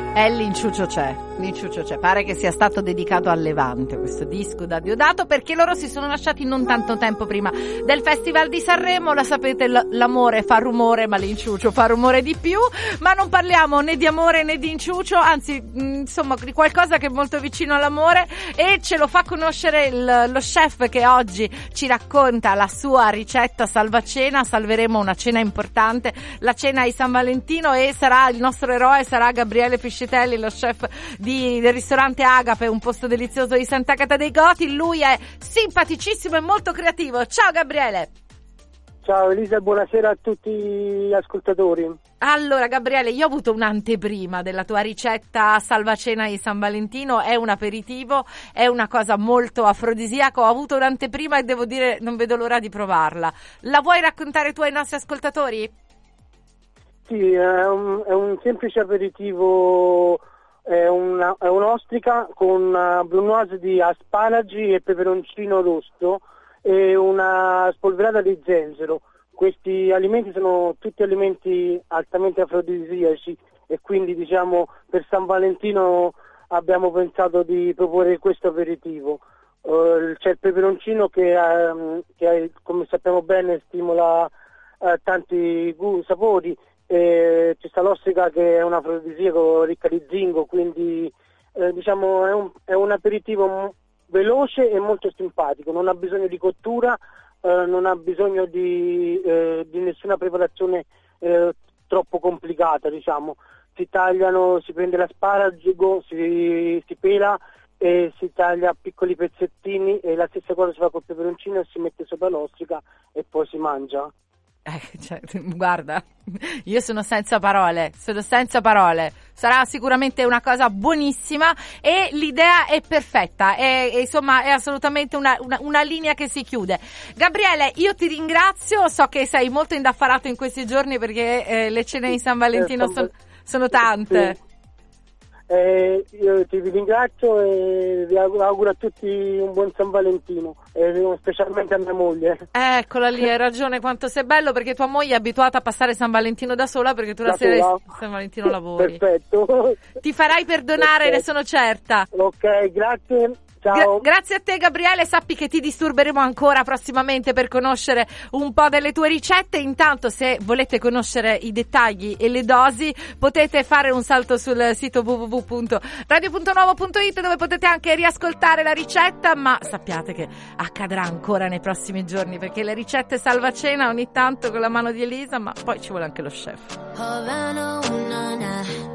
L'inciuccio c'è, pare che sia stato dedicato al Levante questo disco da Diodato, perché loro si sono lasciati non tanto tempo prima del Festival di Sanremo. La sapete, l'amore fa rumore ma l'inciuccio fa rumore di più, ma non parliamo né di amore né di inciuccio, anzi insomma di qualcosa che è molto vicino all'amore, e ce lo fa conoscere lo chef che oggi ci racconta la sua ricetta salvacena. Salveremo una cena importante, la cena di San Valentino, e sarà il nostro eroe, sarà Gabriele Piscitelli, lo chef del ristorante Agape, un posto delizioso di Sant'Agata dei Goti. Lui è simpaticissimo e molto creativo. Ciao Gabriele. Ciao Elisa, buonasera a tutti gli ascoltatori. Allora Gabriele, io ho avuto un'anteprima della tua ricetta salvacena di San Valentino, è un aperitivo, è una cosa molto afrodisiaca, ho avuto un'anteprima e devo dire non vedo l'ora di provarla. La vuoi raccontare tu ai nostri ascoltatori? Sì, è un semplice aperitivo, è un'ostrica con una brunoise di asparagi e peperoncino rosso e una spolverata di zenzero. Questi alimenti sono tutti alimenti altamente afrodisiaci e quindi diciamo per San Valentino abbiamo pensato di proporre questo aperitivo. C'è il peperoncino che come sappiamo bene stimola tanti sapori. C'è sta l'ostrica che è un afrodisiaco ricca di zinco, quindi diciamo è un aperitivo veloce e molto simpatico, non ha bisogno di cottura, non ha bisogno di nessuna preparazione troppo complicata, diciamo. Si prende l'asparago, si pela e si taglia a piccoli pezzettini, e la stessa cosa si fa col peperoncino e si mette sopra l'ostrica e poi si mangia. Guarda, io sono senza parole, sarà sicuramente una cosa buonissima e l'idea è perfetta, insomma è assolutamente una linea che si chiude. Gabriele, io ti ringrazio, so che sei molto indaffarato in questi giorni perché le cene di San Valentino sono tante. Sì. Io ti ringrazio e vi auguro a tutti un buon San Valentino, specialmente a mia moglie. Eccola lì, hai ragione, quanto sei bello, perché tua moglie è abituata a passare San Valentino da sola, perché tu la sera di San Valentino lavori. Perfetto. Ti farai perdonare, perfetto. Ne sono certa. Ok, grazie. Ciao. Grazie a te Gabriele, sappi che ti disturberemo ancora prossimamente per conoscere un po' delle tue ricette. Intanto, se volete conoscere i dettagli e le dosi, potete fare un salto sul sito www.radio.nuovo.it, dove potete anche riascoltare la ricetta, ma sappiate che accadrà ancora nei prossimi giorni, perché le ricette salvacena ogni tanto con la mano di Elisa, ma poi ci vuole anche lo chef.